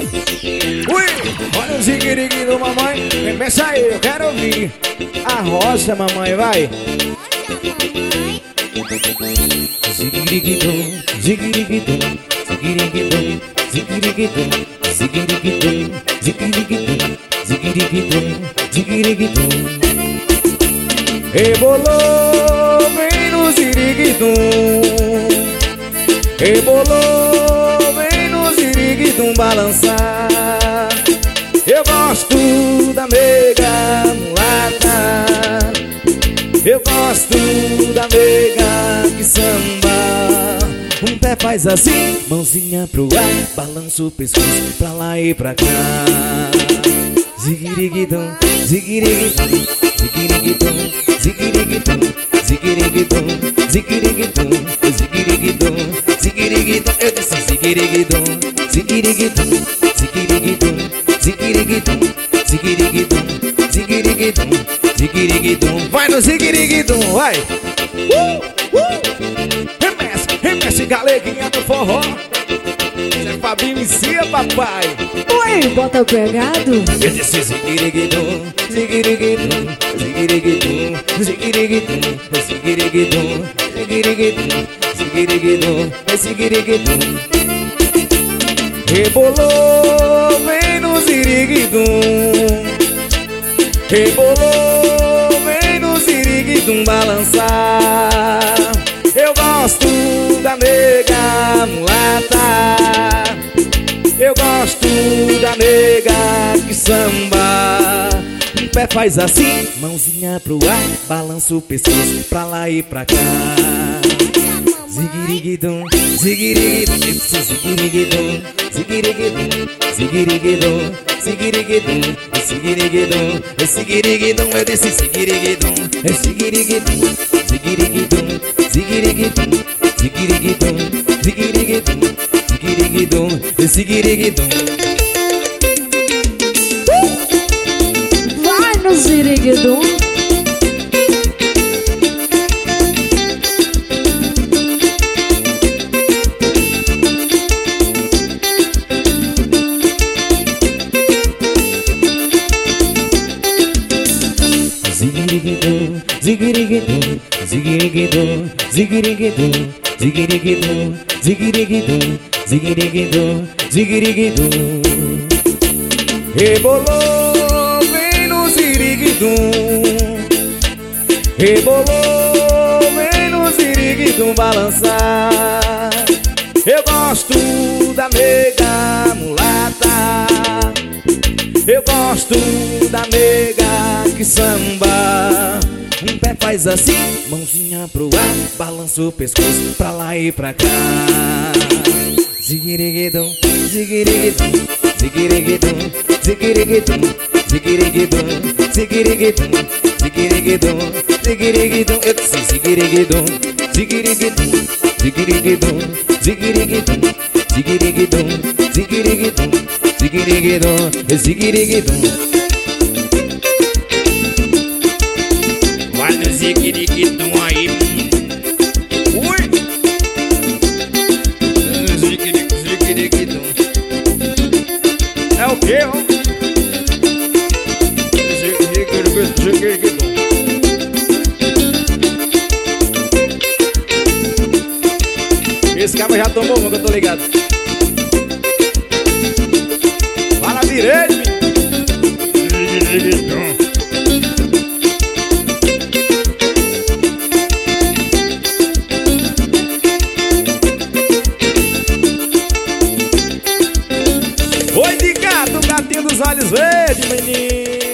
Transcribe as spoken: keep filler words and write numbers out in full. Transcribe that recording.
Ui, olha o zigue-rigue do mamãe. Começa aí, eu quero ouvir. A rocha, mamãe, vai. Zigue-rigue-dum, zigue-rigue-dum, zigue-rigue-dum, zigue-rigue-dum, zigue-rigue-dum, zigue-rigue-dum, zigue-rigue-dum, zigue-rigue-dum. Rebolou, vem no ziriguidum. Rebolou, vem no ziriguidum balançar. Eu gosto da meiga mulata. Eu gosto da meiga que samba. Um pé faz assim, mãozinha pro ar, balança o pescoço pra lá e pra cá. Ziguiriguidum, ziguiriguidum, ziguiriguidum, ziguiriguidum, ziguiriguidum, ziguiriguidum, ziguiriguidum, ziguiriguidum. Eu disse ziguiriguidum, ziguiriguidum, ziguiriguidum, ziguiriguidum, ziguiriguidum, ziguiriguidum, ziguiriguidum. Vai no ziguiriguidum, vai! Uh, uh! Remessa, remessa, galeguinha do forró. Zé Fabinho inicia, papai. Oi, bota pegado. Eu disse ziguiriguidum, ziguiriguidum, ziguiriguidum, ziguiriguidum, ziguiriguidum, ziguiriguidum, ziguiriguidum, ziguiriguidum. Rebolou, vem no ziriguidum. Rebolou, vem no ziriguidum balançar. Eu gosto da nega mulata. Eu gosto da nega que samba. Um pé faz assim, mãozinha pro ar, balança o pescoço pra lá e pra cá. Ziguiriguidum, ziguiriguidum, ziguiriguidum, ziguiriguidum, ziguiriguidum, ziguiriguidum, ziguiriguidum, ziguiriguidum. Eu disse ziguiriguidum, ziguiriguidum, ziguiriguidum, ziguiriguidum, ziguiriguidum, ziguiriguidum, ziguiriguidum, ziguiriguidum. Vai no ziriguidum. Ziguiriguidum, ziguiriguidum, ziguiriguidum, ziguiriguidum, ziguiriguidum, ziguiriguidum, ziguiriguidum, ziguiriguidum. Rebolou, vem no ziriguidum. Rebolou, vem no ziriguidum balançar. Eu gosto da nega mulata. Eu gosto da nega que samba. Um pé faz assim, mãozinha pro ar, balança o pescoço pra lá e pra cá. Ziguiriguidum, ziguiriguidum, ziguiriguidum, ziguiriguidum, ziguiriguidum, ziguiriguidum, ziguiriguidum, ziguiriguidum. Eu disse ziguiriguidum, ziguiriguidum, ziguiriguidum, ziguiriguidum, ziguiriguidum, ziguiriguidum, ziguiriguidum, ziguiriguidum. Vai no ziguiriguidum aí. Ui! Ziguiriguidum, ziguiriguidum. É o quê, ó? Ziguiriguidum, ziguiriguidum. Esse cara já tomou uma que eu tô ligado. Fala direito, ziguiriguidum. Oi de gato, gatinho dos olhos verdes, menino.